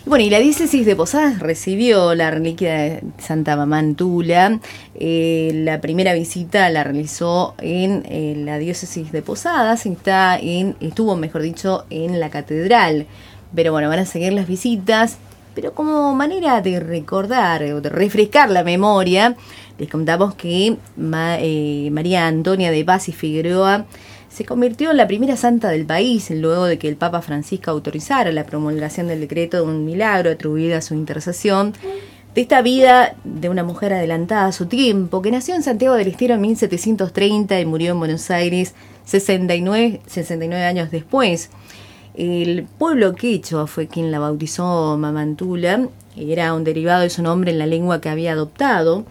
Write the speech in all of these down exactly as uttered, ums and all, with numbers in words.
Bueno, y la diócesis de Posadas recibió la reliquia de Santa Mamá Antula. Eh, la primera visita la realizó en eh, la diócesis de Posadas, está en, estuvo, mejor dicho, en la catedral. Pero bueno, van a seguir las visitas, pero como manera de recordar o de refrescar la memoria, les contamos que Ma, eh, María Antonia de Paz y Figueroa se convirtió en la primera santa del país luego de que el Papa Francisco autorizara la promulgación del decreto de un milagro atribuido a su intercesión. De esta vida de una mujer adelantada a su tiempo, que nació en Santiago del Estero en mil setecientos treinta y murió en Buenos Aires sesenta y nueve, sesenta y nueve años después. El pueblo quechua fue quien la bautizó Mamá Antula, era un derivado de su nombre en la lengua que había adoptado.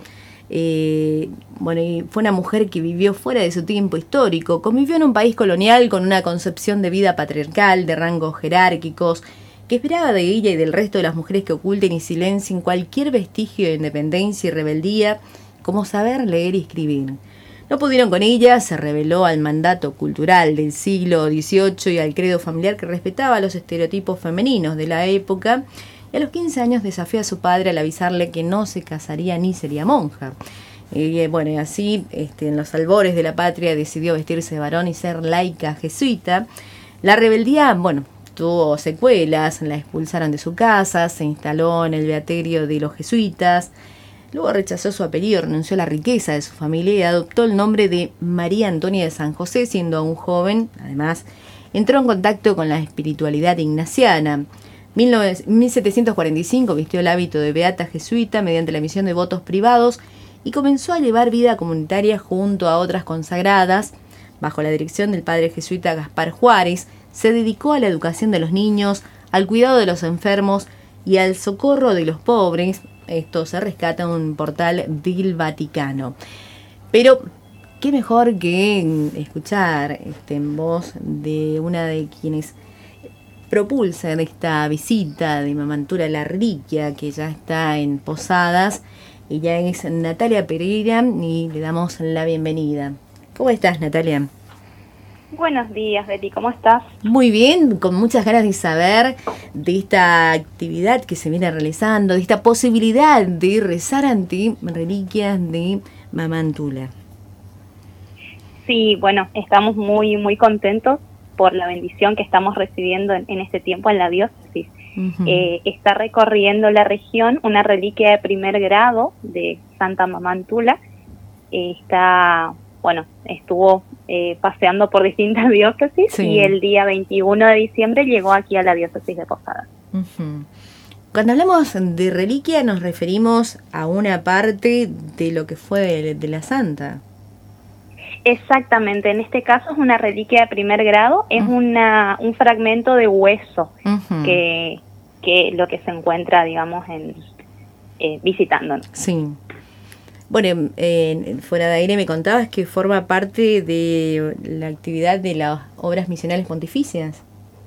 Eh, bueno, y fue una mujer que vivió fuera de su tiempo histórico, convivió en un país colonial con una concepción de vida patriarcal, de rangos jerárquicos, que esperaba de ella y del resto de las mujeres que oculten y silencien cualquier vestigio de independencia y rebeldía, como saber leer y escribir. No pudieron con ella, se rebeló al mandato cultural del siglo dieciocho y al credo familiar que respetaba los estereotipos femeninos de la época. Y a los quince años desafió a su padre al avisarle que no se casaría ni sería monja. Y bueno, y así, este, en los albores de la patria, decidió vestirse de varón y ser laica jesuita. La rebeldía, bueno, tuvo secuelas, la expulsaron de su casa, se instaló en el beaterio de los jesuitas. Luego rechazó su apellido, renunció a la riqueza de su familia y adoptó el nombre de María Antonia de San José, siendo aún joven. Además, entró en contacto con la espiritualidad ignaciana. mil setecientos cuarenta y cinco vistió el hábito de beata jesuita mediante la emisión de votos privados y comenzó a llevar vida comunitaria junto a otras consagradas. Bajo la dirección del padre jesuita Gaspar Juárez, se dedicó a la educación de los niños, al cuidado de los enfermos y al socorro de los pobres. Esto se rescata en un portal del Vaticano. Pero qué mejor que escuchar este, en voz de una de quienes propulsan esta visita de Mamá Antula la reliquia, que ya está en Posadas. Ella es Natalia Pereira y le damos la bienvenida. ¿Cómo estás, Natalia? Buenos días, Betty, ¿cómo estás? Muy bien, con muchas ganas de saber de esta actividad que se viene realizando, de esta posibilidad de rezar ante reliquias de Mamá Antula. Sí, bueno, estamos muy, muy contentos por la bendición que estamos recibiendo en, en este tiempo en la diócesis. Uh-huh. Eh, está recorriendo la región una reliquia de primer grado de Santa Mamá Antula. Eh, está, bueno, estuvo eh, paseando por distintas diócesis, sí. Y el día veintiuno de diciembre llegó aquí a la diócesis de Posadas. Uh-huh. Cuando hablamos de reliquia nos referimos a una parte de lo que fue de, de la santa. Exactamente, en este caso es una reliquia de primer grado, es uh-huh. una un fragmento de hueso uh-huh. que, que lo que se encuentra, digamos, en eh, visitándonos. Sí. Bueno, eh, fuera de aire me contabas que forma parte de la actividad de las obras misionales pontificias.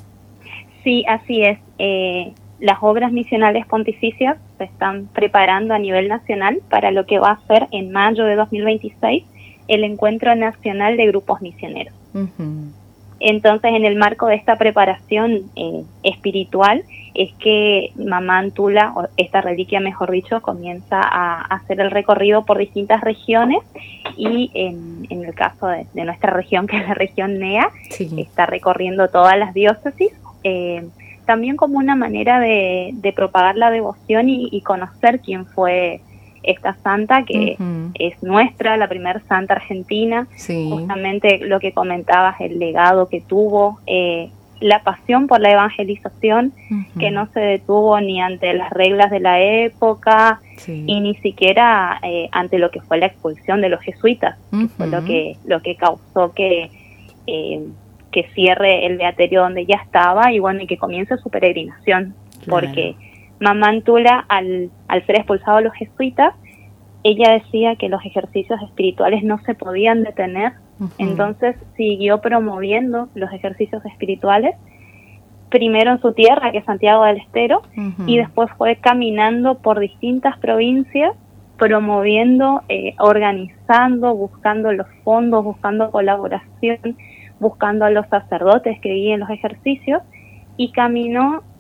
Sí, así es. Eh, las obras misionales pontificias se están preparando a nivel nacional para lo que va a ser en mayo de dos mil veintiséis el Encuentro Nacional de Grupos Misioneros. Uh-huh. Entonces, en el marco de esta preparación eh, espiritual, es que Mamá Antula, o esta reliquia mejor dicho, comienza a, a hacer el recorrido por distintas regiones y en, en el caso de, de nuestra región, que es la región N E A, sí. Está recorriendo todas las diócesis, eh, también como una manera de, de propagar la devoción y, y conocer quién fue esta santa, que uh-huh. es nuestra, la primera santa argentina, sí. Justamente lo que comentabas, el legado que tuvo, eh, la pasión por la evangelización, uh-huh. que no se detuvo ni ante las reglas de la época, sí. Y ni siquiera eh, ante lo que fue la expulsión de los jesuitas, uh-huh. que fue lo que, lo que causó que, eh, que cierre el beaterio donde ya estaba y bueno, y que comience su peregrinación, claro. Porque Mamá Antula, al, al ser expulsado los jesuitas, ella decía que los ejercicios espirituales no se podían detener, uh-huh. Entonces siguió promoviendo los ejercicios espirituales, primero en su tierra, que es Santiago del Estero, uh-huh. Y después fue caminando por distintas provincias, promoviendo, eh, organizando, buscando los fondos, buscando colaboración, buscando a los sacerdotes que guíen los ejercicios, y caminó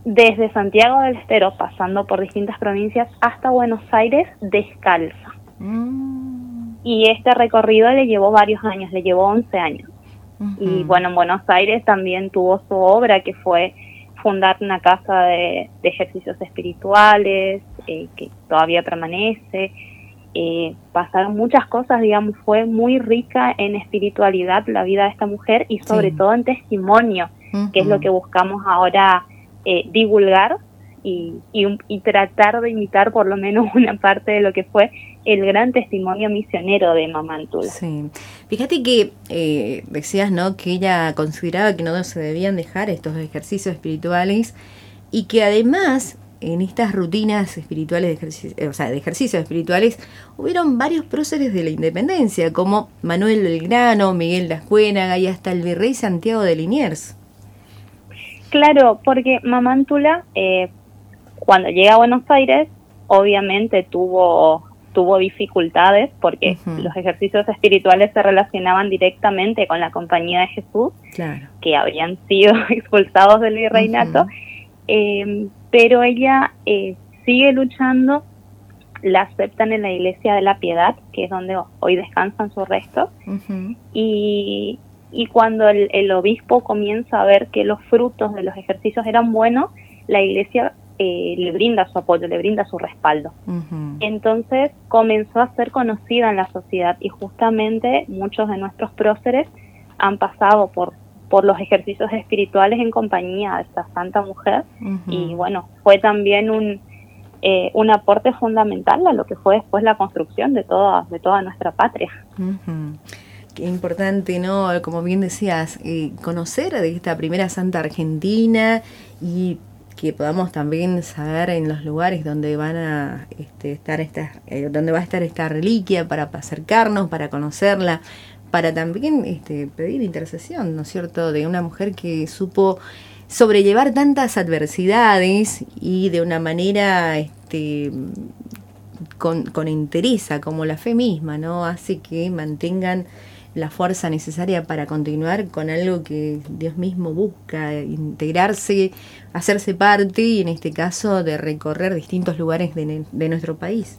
desde Santiago del Estero, pasando por distintas provincias, hasta Buenos Aires descalza. Mm. Y este recorrido le llevó varios años, le llevó once años. Uh-huh. Y bueno, en Buenos Aires también tuvo su obra, que fue fundar una casa de, de ejercicios espirituales, eh, que todavía permanece. Eh, pasaron muchas cosas, digamos, fue muy rica en espiritualidad la vida de esta mujer y sobre sí. todo en testimonio, uh-huh. que es lo que buscamos ahora eh, divulgar y, y, y tratar de imitar por lo menos una parte de lo que fue el gran testimonio misionero de Mamá Antula. Sí. Fíjate que eh, decías, ¿no?, que ella consideraba que no se debían dejar estos ejercicios espirituales y que además en estas rutinas espirituales, de ejercicio, o sea, de ejercicios espirituales, hubieron varios próceres de la independencia, como Manuel Belgrano, Miguel de Ascuénaga y hasta el virrey Santiago de Liniers. Claro, porque Mamá Antula, eh, cuando llega a Buenos Aires, obviamente tuvo, tuvo dificultades, porque uh-huh. los ejercicios espirituales se relacionaban directamente con la Compañía de Jesús, claro. que habían sido expulsados del virreinato. Uh-huh. eh, pero ella eh, sigue luchando, la aceptan en la Iglesia de la Piedad, que es donde hoy descansan sus restos, uh-huh. y, y cuando el, el obispo comienza a ver que los frutos de los ejercicios eran buenos, la Iglesia eh, le brinda su apoyo, le brinda su respaldo. Uh-huh. Entonces comenzó a ser conocida en la sociedad, y justamente muchos de nuestros próceres han pasado por por los ejercicios espirituales en compañía de esta santa mujer, uh-huh. y bueno, fue también un eh, un aporte fundamental a lo que fue después la construcción de toda, de toda nuestra patria. Uh-huh. Qué importante, ¿no? Como bien decías, eh, conocer de esta primera santa argentina y que podamos también saber en los lugares donde van a este, estar estas, eh, donde va a estar esta reliquia, para acercarnos, para conocerla, para también este, pedir intercesión, ¿no es cierto?, de una mujer que supo sobrellevar tantas adversidades y de una manera este, con, con entereza, como la fe misma, ¿no? Hace que mantengan la fuerza necesaria para continuar con algo que Dios mismo busca, integrarse, hacerse parte, y en este caso de recorrer distintos lugares de, de nuestro país.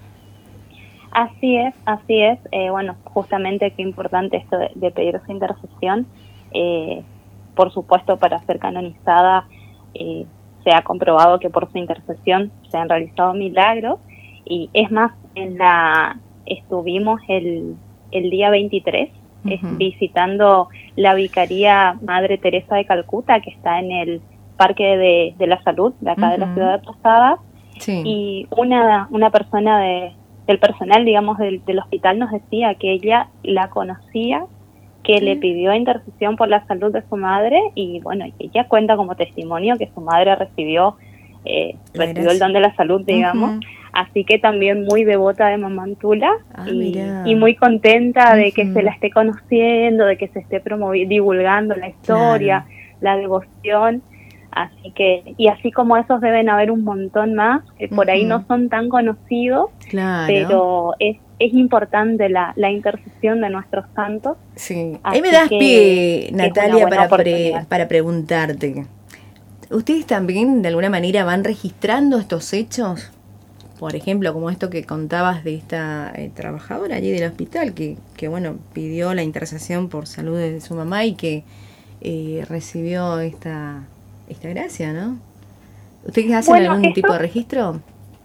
Así es, así es. Eh, bueno, justamente qué importante esto de, de pedir esa intercesión. Eh, por supuesto, para ser canonizada eh, se ha comprobado que por su intercesión se han realizado milagros, y es más, en la estuvimos el, el día veintitrés uh-huh. eh, visitando la Vicaría Madre Teresa de Calcuta, que está en el Parque de, de la Salud de acá uh-huh. de la ciudad de Posadas, sí. y una, una persona de del personal, digamos, del, del hospital nos decía que ella la conocía, que ¿sí? le pidió intercesión por la salud de su madre, y bueno, ella cuenta como testimonio que su madre recibió eh, recibió el don de la salud, digamos, uh-huh. así que también muy devota de Mamá Antula, ah, y, y muy contenta uh-huh. de que se la esté conociendo, de que se esté promoviendo, divulgando la historia, claro. la devoción. Así que, y así como esos deben haber un montón más, que por uh-huh. ahí no son tan conocidos, claro. pero es, es importante la, la intercesión de nuestros santos. Sí. Ahí me das pie, Natalia, para, pre, para preguntarte. ¿Ustedes también de alguna manera van registrando estos hechos? Por ejemplo, como esto que contabas de esta eh, trabajadora allí del hospital, que, que bueno, pidió la intercesión por salud de su mamá y que eh, recibió esta... esta gracia, ¿no? ¿Ustedes hacen bueno, algún esto, tipo de registro?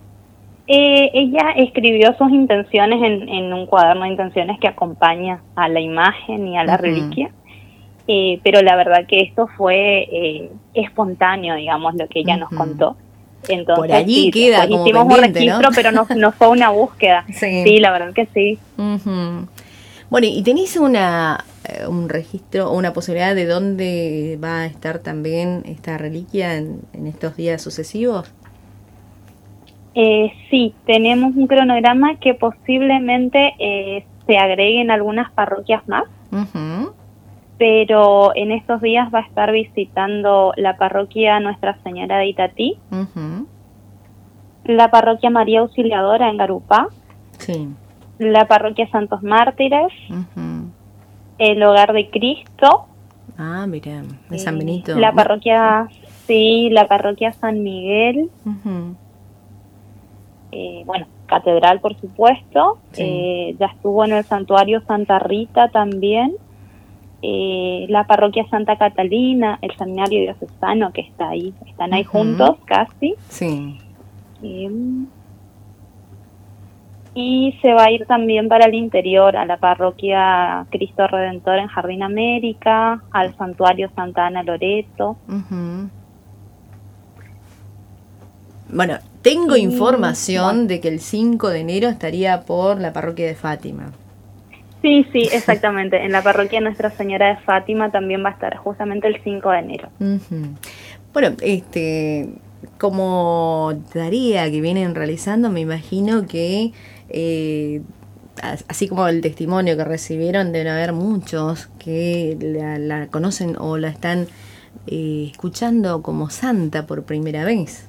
Eh, ella escribió sus intenciones en, en un cuaderno de intenciones que acompaña a la imagen y a la uh-huh. reliquia, eh, pero la verdad que esto fue eh, espontáneo, digamos, lo que ella uh-huh. nos contó. Entonces, por allí sí, queda como hicimos pendiente, un registro, ¿no? Pero no, no fue una búsqueda. Sí. sí, la verdad que sí. Uh-huh. Bueno, ¿y tenéis una un registro o una posibilidad de dónde va a estar también esta reliquia en, en estos días sucesivos? Eh, sí, tenemos un cronograma que posiblemente eh, se agreguen algunas parroquias más, uh-huh. pero en estos días va a estar visitando la parroquia Nuestra Señora de Itatí, uh-huh. la parroquia María Auxiliadora en Garupá, sí. la parroquia Santos Mártires, uh-huh. el Hogar de Cristo, ah, mira, de San Benito, la parroquia, sí, Sí, la parroquia San Miguel, Uh-huh. eh, bueno, catedral por supuesto, Sí. eh, ya estuvo en el santuario Santa Rita también, eh, la parroquia Santa Catalina, el seminario diocesano que está ahí, están ahí Uh-huh. juntos casi. Sí. Eh, y se va a ir también para el interior, a la parroquia Cristo Redentor en Jardín América, al santuario Santa Ana Loreto. Uh-huh. Bueno, tengo Y, información bueno. de que el cinco de enero estaría por la parroquia de Fátima. Sí, sí, exactamente. En la parroquia Nuestra Señora de Fátima también va a estar justamente el cinco de enero. Uh-huh. Bueno, este, como tarea que vienen realizando, me imagino que eh, así como el testimonio que recibieron, deben haber muchos que la, la conocen o la están eh, escuchando como santa por primera vez.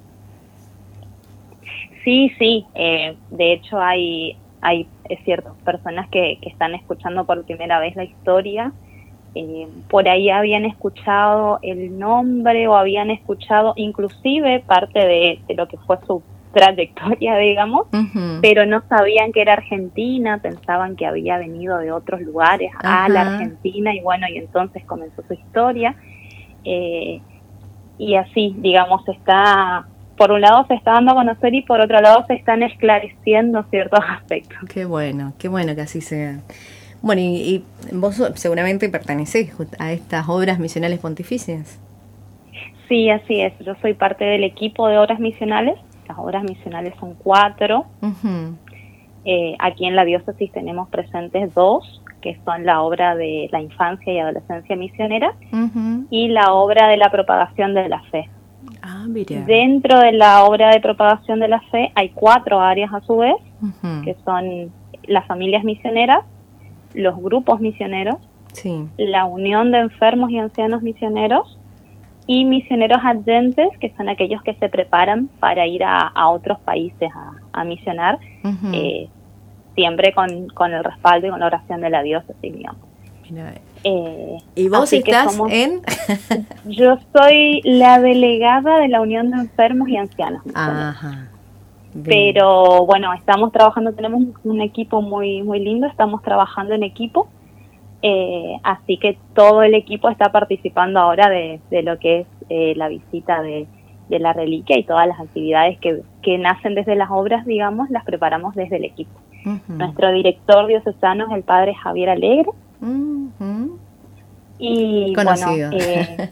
Sí, sí. Eh, de hecho, hay, hay es cierto, personas que, que están escuchando por primera vez la historia. Eh, por ahí habían escuchado el nombre o habían escuchado inclusive parte de, de lo que fue su trayectoria, digamos, Uh-huh. pero no sabían que era argentina, pensaban que había venido de otros lugares a Ajá. la Argentina y bueno, y entonces comenzó su historia. Eh, y así, digamos, está, por un lado se está dando a conocer y por otro lado se están esclareciendo ciertos aspectos. Qué bueno, qué bueno que así sea. Bueno, y, y vos seguramente pertenecés a estas obras misionales pontificias. Sí, así es. Yo soy parte del equipo de obras misionales. Las obras misionales son cuatro. Uh-huh. Eh, aquí en la diócesis tenemos presentes dos, que son la obra de la infancia y adolescencia misionera Uh-huh. y la obra de la propagación de la fe. Ah, mira. Dentro de la obra de propagación de la fe hay cuatro áreas a su vez, Uh-huh. que son las familias misioneras, los grupos misioneros, Sí. la unión de enfermos y ancianos misioneros y misioneros adyentes, que son aquellos que se preparan para ir a, a otros países a, a misionar, Uh-huh. eh, siempre con, con el respaldo y con la oración de la diócesis, digamos. Mira. Eh, ¿Y vos así que estás somos- en? Yo soy la delegada de la Unión de Enfermos y Ancianos misioneros. Ajá. Bien. Pero bueno, estamos trabajando, tenemos un equipo muy muy lindo, estamos trabajando en equipo, eh, así que todo el equipo está participando ahora de, de lo que es eh, la visita de, de la reliquia y todas las actividades que, que nacen desde las obras, digamos, las preparamos desde el equipo. Uh-huh. Nuestro director diocesano es el padre Javier Alegre. Uh-huh. Y Conocido. bueno, eh,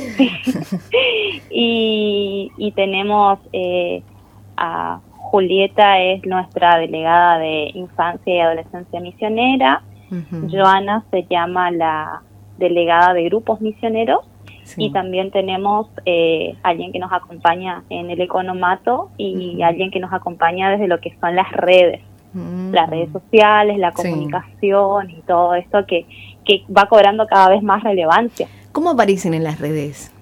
y, y tenemos eh, a Julieta, es nuestra delegada de infancia y adolescencia misionera. Uh-huh. Joana se llama la delegada de grupos misioneros. Sí. Y también tenemos eh, alguien que nos acompaña en el economato y Uh-huh. alguien que nos acompaña desde lo que son las redes, Uh-huh. las redes sociales, la Sí. comunicación y todo esto que, que va cobrando cada vez más relevancia. ¿Cómo aparecen en las redes?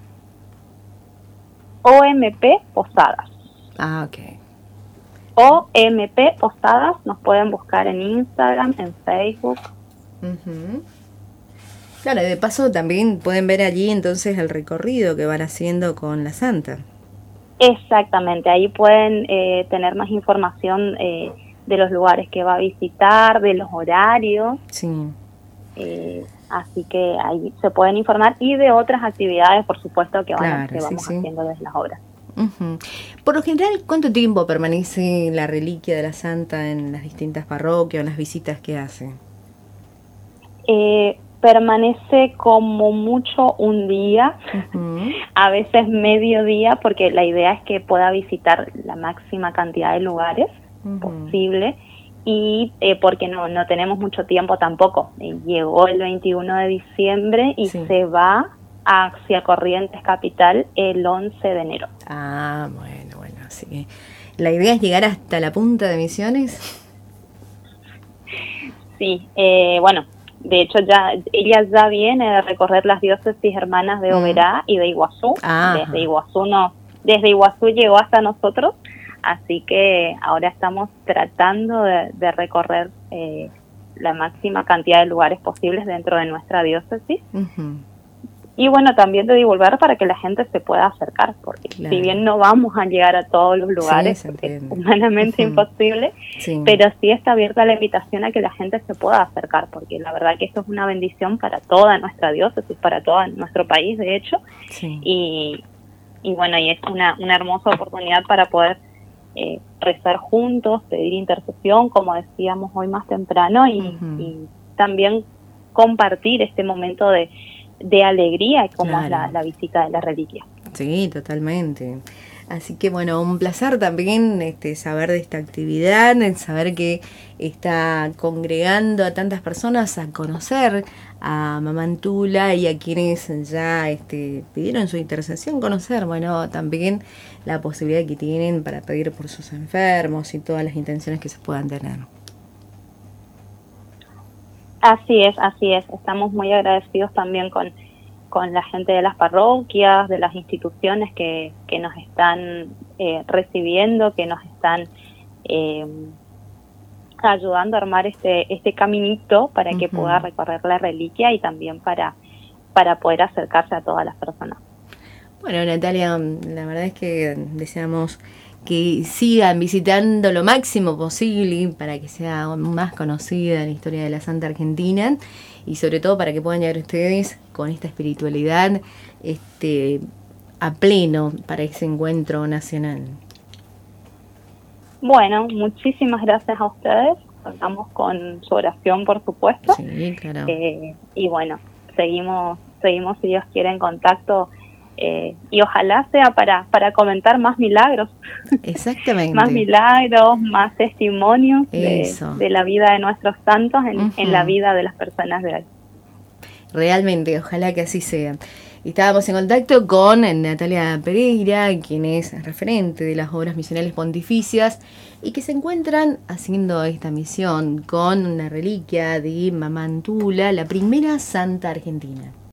O M P Posadas. Ah, ok. O M P Posadas, nos pueden buscar en Instagram, en Facebook. Uh-huh. Claro, y de paso también pueden ver allí entonces el recorrido que van haciendo con la Santa. Exactamente, ahí pueden eh, tener más información eh, de los lugares que va a visitar, de los horarios. Sí. Eh, así que ahí se pueden informar y de otras actividades, por supuesto, que, van, Claro, que sí, vamos sí. haciendo desde las obras. Uh-huh. Por lo general, ¿cuánto tiempo permanece la reliquia de la Santa en las distintas parroquias o en las visitas que hace? Eh, permanece como mucho un día, Uh-huh. a veces medio día, porque la idea es que pueda visitar la máxima cantidad de lugares Uh-huh. posible y eh, porque no no tenemos mucho tiempo tampoco. Eh, llegó el veintiuno de diciembre y Sí. se va hacia Corrientes Capital el once de enero. Ah, bueno, bueno, así que la idea es llegar hasta la punta de Misiones. Sí, eh, bueno, de hecho ya ella ya viene de recorrer las diócesis hermanas de Mm. Oberá y de Iguazú. Ajá. Desde Iguazú no, desde Iguazú llegó hasta nosotros, así que ahora estamos tratando de, de recorrer eh, la máxima cantidad de lugares posibles dentro de nuestra diócesis. Uh-huh. y bueno, también de divulgar para que la gente se pueda acercar, porque claro, si bien no vamos a llegar a todos los lugares, sí, porque es humanamente uh-huh. imposible, sí. pero sí está abierta la invitación a que la gente se pueda acercar, porque la verdad que esto es una bendición para toda nuestra diócesis, para todo nuestro país, de hecho, sí. y, y bueno, y es una, una hermosa oportunidad para poder eh, rezar juntos, pedir intercesión, como decíamos hoy más temprano, y, uh-huh. y también compartir este momento de de alegría como claro. es la, la visita de la reliquia. Sí, totalmente. Así que bueno, un placer también este, saber de esta actividad, saber que está congregando a tantas personas a conocer a Mamá Tula y a quienes ya este, pidieron su intercesión, conocer, bueno, también la posibilidad que tienen para pedir por sus enfermos y todas las intenciones que se puedan tener. Así es, así es. Estamos muy agradecidos también con, con la gente de las parroquias, de las instituciones que, que nos están eh, recibiendo, que nos están eh, ayudando a armar este este caminito para que uh-huh. pueda recorrer la reliquia y también para, para poder acercarse a todas las personas. Bueno, Natalia, la verdad es que deseamos que sigan visitando lo máximo posible para que sea más conocida la historia de la Santa Argentina y sobre todo para que puedan llegar ustedes con esta espiritualidad este, a pleno para ese encuentro nacional. Bueno, muchísimas gracias a ustedes. Contamos con su oración, por supuesto. Sí, claro. Eh, y bueno, seguimos, seguimos si Dios quiere en contacto. Eh, y ojalá sea para, para comentar más milagros. Exactamente. Más milagros, más testimonios de, de la vida de nuestros santos en, uh-huh. en la vida de las personas de hoy. Realmente, ojalá que así sea. Estábamos en contacto con Natalia Pereira, quien es referente de las obras misionales pontificias y que se encuentran haciendo esta misión con una reliquia de Mamá Tula, la primera santa argentina.